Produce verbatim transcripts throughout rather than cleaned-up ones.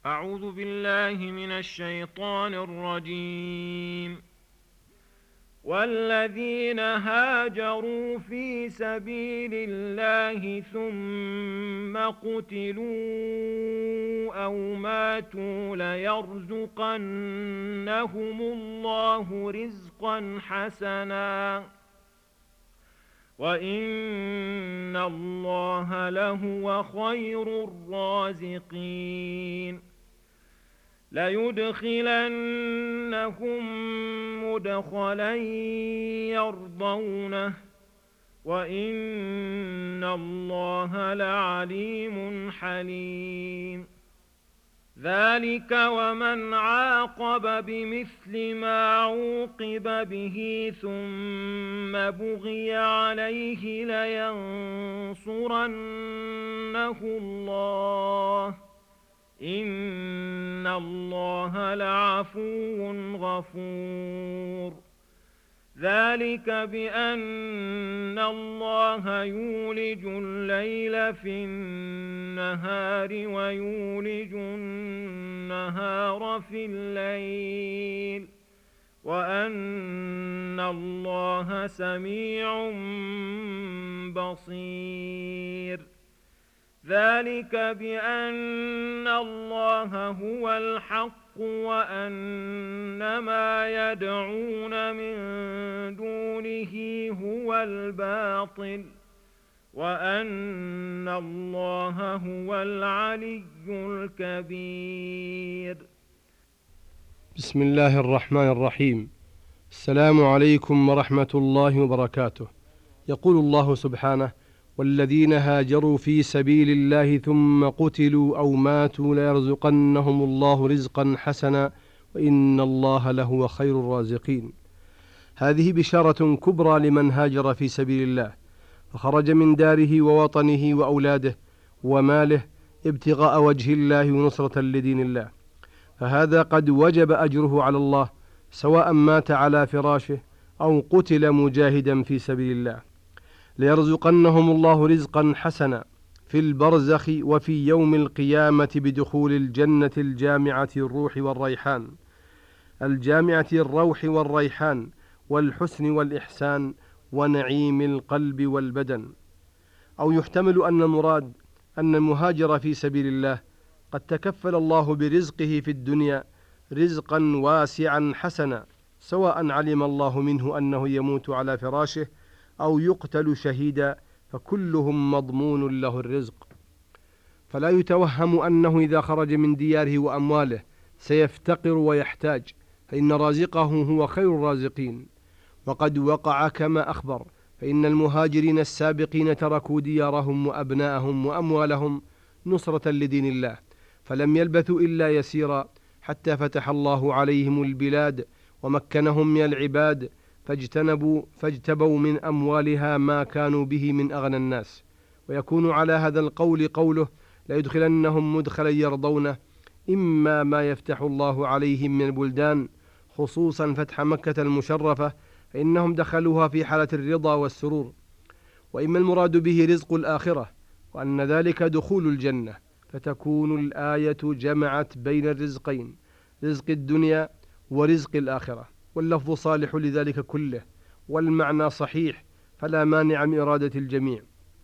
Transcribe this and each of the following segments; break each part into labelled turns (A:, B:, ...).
A: أعوذ بالله من الشيطان الرجيم. والذين هاجروا في سبيل الله ثم قتلوا أو ماتوا ليرزقنهم الله رزقا حسنا وإن الله لهو خير الرازقين. ليدخلنهم مدخلا يرضونه وإن الله لعليم حليم. ذلك ومن عاقب بمثل ما عوقب به ثم بغي عليه لينصرنه الله إن الله لعفو غفور. ذلك بأن الله يولج الليل في النهار ويولج النهار في الليل وأن الله سميع بصير. ذلك بأن الله هو الحق وأن ما يدعون من دونه هو الباطل وأن الله هو العلي الكبير.
B: بسم الله الرحمن الرحيم. السلام عليكم ورحمة الله وبركاته. يقول الله سبحانه: والذين هاجروا في سبيل الله ثم قتلوا أو ماتوا ليرزقنهم الله رزقا حسنا وإن الله لهو خير الرازقين. هذه بشارة كبرى لمن هاجر في سبيل الله فخرج من داره ووطنه وأولاده وماله ابتغاء وجه الله ونصرة لدين الله، فهذا قد وجب أجره على الله سواء مات على فراشه أو قتل مجاهدا في سبيل الله. ليرزقنهم الله رزقا حسنا في البرزخ وفي يوم القيامة بدخول الجنة الجامعة الروح والريحان الجامعة الروح والريحان والحسن والإحسان ونعيم القلب والبدن. أو يحتمل أن المراد أن المهاجر في سبيل الله قد تكفل الله برزقه في الدنيا رزقا واسعا حسنا، سواء علم الله منه أنه يموت على فراشه أو يقتل شهيدا، فكلهم مضمون له الرزق. فلا يتوهم أنه إذا خرج من دياره وأمواله سيفتقر ويحتاج، فإن رازقه هو خير الرازقين. وقد وقع كما أخبر، فإن المهاجرين السابقين تركوا ديارهم وأبناءهم وأموالهم نصرة لدين الله، فلم يلبثوا إلا يسيرا حتى فتح الله عليهم البلاد ومكنهم من العباد، فاجتنبوا فاجتبوا من أموالها ما كانوا به من أغنى الناس. ويكون على هذا القول قوله: ليدخلنهم مدخلا يرضونه، إما ما يفتح الله عليهم من البلدان، خصوصا فتح مكة المشرفة فإنهم دخلوها في حالة الرضا والسرور، وإما المراد به رزق الآخرة وأن ذلك دخول الجنة، فتكون الآية جمعت بين الرزقين، رزق الدنيا ورزق الآخرة، واللفظ صالح لذلك كله والمعنى صحيح، فلا مانع من إرادة الجميع.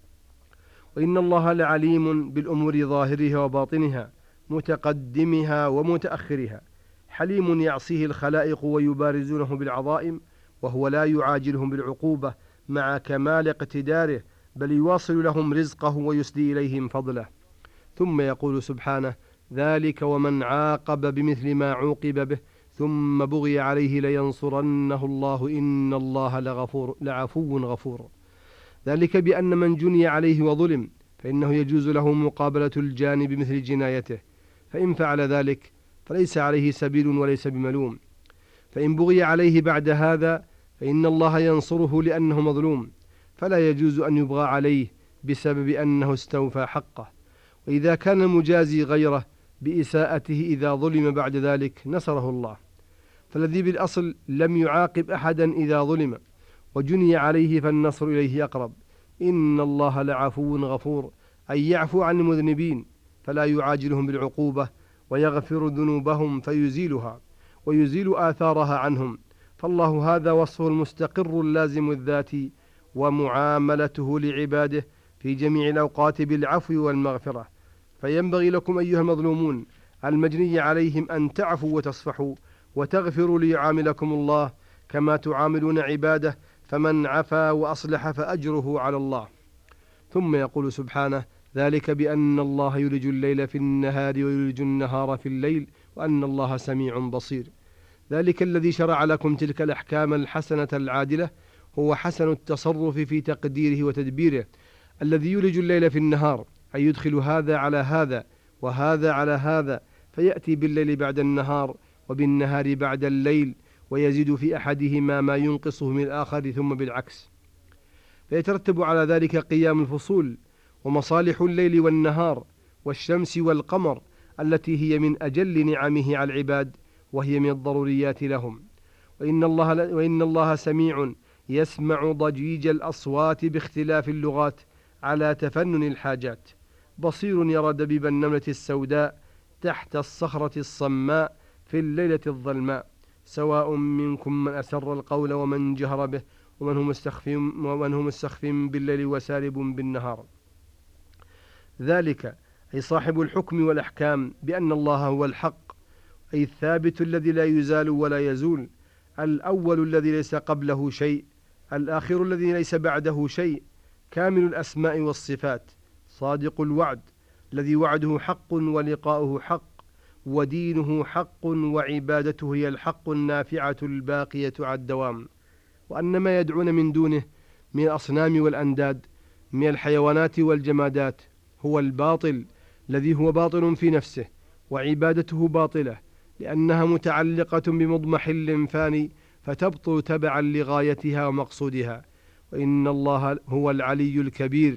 B: وإن الله لعليم بالأمور ظاهرها وباطنها متقدمها ومتأخرها، حليم يعصيه الخلائق ويبارزونه بالعظائم، وهو لا يعاجلهم بالعقوبة مع كمال اقتداره، بل يواصل لهم رزقه ويسدي إليهم فضله. ثم يقول سبحانه: ذلك ومن عاقب بمثل ما عوقب به ثم بغي عليه لينصرنه الله إن الله لغفور لعفو غفور. ذلك بأن من جني عليه وظلم فإنه يجوز له مقابلة الجاني بمثل جنايته، فإن فعل ذلك فليس عليه سبيل وليس بملوم. فإن بغي عليه بعد هذا فإن الله ينصره لأنه مظلوم، فلا يجوز أن يبغى عليه بسبب أنه استوفى حقه. وإذا كان المجازي غيره بإساءته إذا ظلم بعد ذلك نصره الله. فالذي بالأصل لم يعاقب أحدا إذا ظلم وجني عليه فالنصر إليه أقرب. إن الله لعفو غفور، أي يعفو عن المذنبين فلا يعاجلهم بالعقوبة ويغفر ذنوبهم فيزيلها ويزيل آثارها عنهم. فالله هذا وصفه المستقر اللازم الذات، ومعاملته لعباده في جميع الأوقات بالعفو والمغفرة. فينبغي لكم أيها المظلومون المجني عليهم أن تعفوا وتصفحوا وتغفروا ليعاملكم الله كما تعاملون عباده، فمن عفا وأصلح فأجره على الله. ثم يقول سبحانه: ذلك بأن الله يولج الليل في النهار ويولج النهار في الليل وأن الله سميع بصير. ذلك الذي شرع لكم تلك الأحكام الحسنة العادلة هو حسن التصرف في تقديره وتدبيره، الذي يولج الليل في النهار، أي يدخل هذا على هذا وهذا على هذا، فيأتي بالليل بعد النهار وبالنهار بعد الليل، ويزيد في أحدهما ما ينقصه من الآخر ثم بالعكس. فيترتب على ذلك قيام الفصول ومصالح الليل والنهار والشمس والقمر التي هي من أجل نعمه على العباد، وهي من الضروريات لهم. وإن الله, وإن الله سميع يسمع ضجيج الأصوات باختلاف اللغات على تفنن الحاجات، بصير يرى دبيب النملة السوداء تحت الصخرة الصماء في الليلة الظلماء، سواء منكم من أسر القول ومن جهر به ومن هم مستخفين ومن هم مستخفين بالليل وسارب بالنهار. ذلك أي صاحب الحكم والأحكام بأن الله هو الحق، أي الثابت الذي لا يزال ولا يزول، الأول الذي ليس قبله شيء، الآخر الذي ليس بعده شيء، كامل الأسماء والصفات، صادق الوعد الذي وعده حق ولقاؤه حق، ودينه حق، وعبادته هي الحق النافعة الباقية على الدوام. وأن ما يدعون من دونه من الأصنام والأنداد من الحيوانات والجمادات هو الباطل الذي هو باطل في نفسه، وعبادته باطلة لأنها متعلقة بمضمحل فاني فتبطل تبعا لغايتها ومقصودها. وإن الله هو العلي الكبير،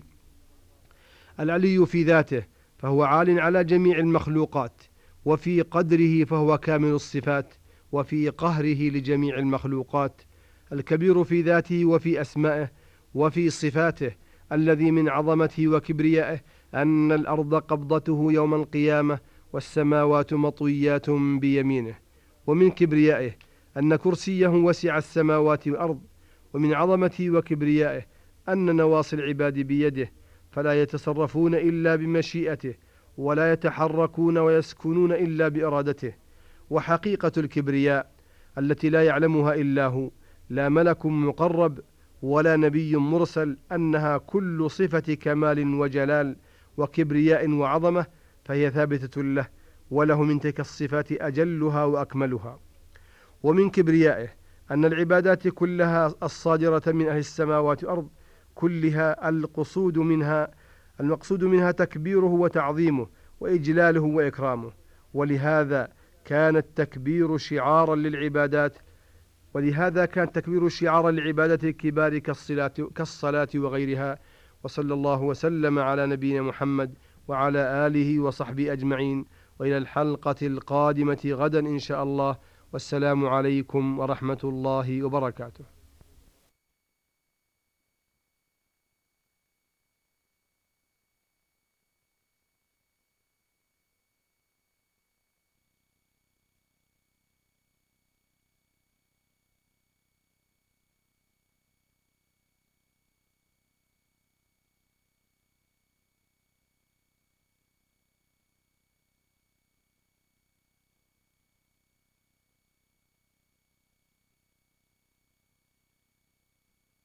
B: العلي في ذاته فهو عال على جميع المخلوقات، وفي قدره فهو كامل الصفات، وفي قهره لجميع المخلوقات، الكبير في ذاته وفي أسمائه وفي صفاته، الذي من عظمته وكبريائه أن الأرض قبضته يوم القيامة والسماوات مطويات بيمينه، ومن كبريائه أن كرسيه وسع السماوات والأرض، ومن عظمته وكبريائه أن نواصي العباد بيده فلا يتصرفون إلا بمشيئته، ولا يتحركون ويسكنون إلا بإرادته. وحقيقة الكبرياء التي لا يعلمها إلا هو، لا ملك مقرب ولا نبي مرسل، أنها كل صفة كمال وجلال وكبرياء وعظمة، فهي ثابتة له، وله من تلك الصفات أجلها وأكملها. ومن كبريائه أن العبادات كلها الصادرة من أهل السماوات والأرض كلها القصود منها المقصود منها تكبيره وتعظيمه وإجلاله وإكرامه. ولهذا كان التكبير شعارا للعبادات ولهذا كان تكبير شعارا للعبادة الكبار كالصلاة, كالصلاة وغيرها. وصلى الله وسلم على نبينا محمد وعلى آله وصحبه أجمعين، وإلى الحلقة القادمة غدا إن شاء الله، والسلام عليكم ورحمة الله وبركاته.